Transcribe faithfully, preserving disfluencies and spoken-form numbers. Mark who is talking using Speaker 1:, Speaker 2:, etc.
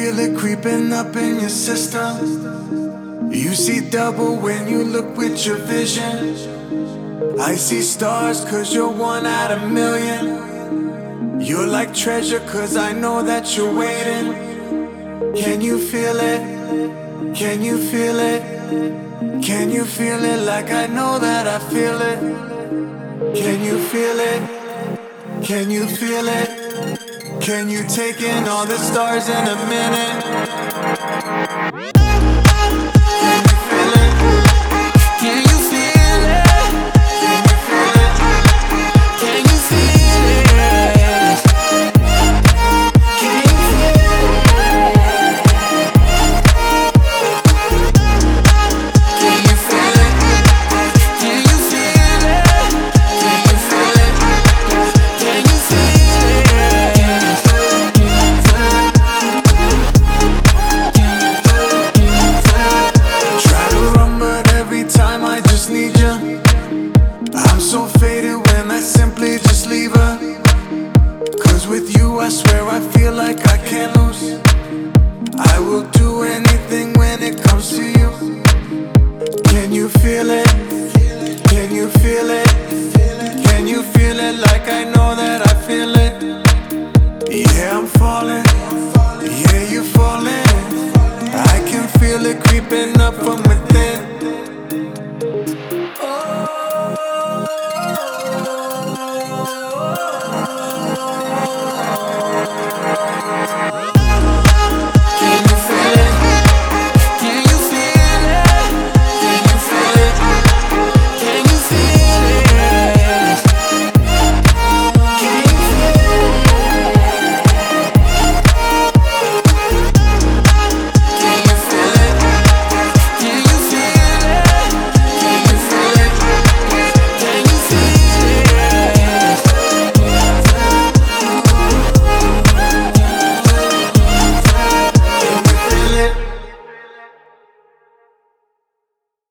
Speaker 1: feel it creeping up in your system? You see double when you look with your vision. I see stars cause you're one out of a million. You're like treasure cause I know that you're waiting. Can you feel it? Can you feel it? Can you feel it like I know that I feel it? Can you feel it? Can you feel it? Can you take in all the stars in a minute? Can you feel it? Can you feel it? Can you feel it? Can you feel it? Can you feel it? Can you feel it? Can you feel it? Can you feel it? So faded when I simply just leave her. Cause with you I swear I feel like I can't lose. I will do anything when it comes to you. Can you feel it? Can you feel it? Can you feel it like I know that I feel it? Yeah, I'm falling. Yeah, you're falling. I can feel it creeping up from within.